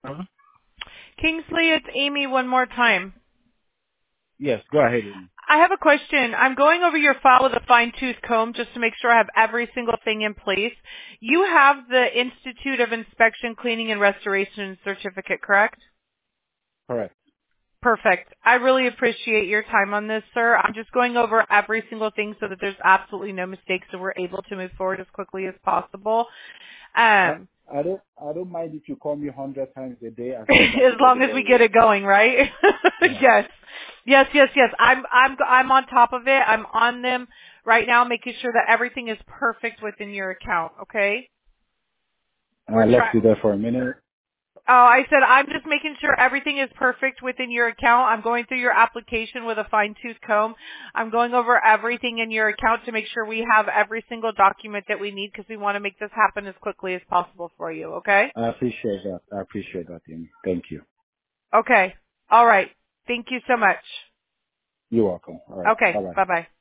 Uh-huh. Kingsley, it's Amy one more time. Yes, go ahead, Amy. I have a question. I'm going over your file with a fine-tooth comb just to make sure I have every single thing in place. You have the Institute of Inspection, Cleaning, and Restoration certificate, correct? Correct. Perfect. I really appreciate your time on this, sir. I'm just going over every single thing so that there's absolutely no mistakes and we're able to move forward as quickly as possible. I, Um, I don't mind if you call me 100 times a day as long as as you get the long as ball we get rolling. it going, right? Yeah. Yes. Yes. I'm on top of it. I'm on them right now, making sure that everything is perfect within your account. Okay. I We're lost trying. you there for a minute. Oh, I said I'm just making sure everything is perfect within your account. I'm going through your application with a fine-tooth comb. I'm going over everything in your account to make sure we have every single document that we need because we want to make this happen as quickly as possible for you. Okay. I appreciate that. I appreciate that, Amy. Thank you. Okay. All right. Thank you so much. You're welcome. All right. Okay. Bye-bye. Bye bye.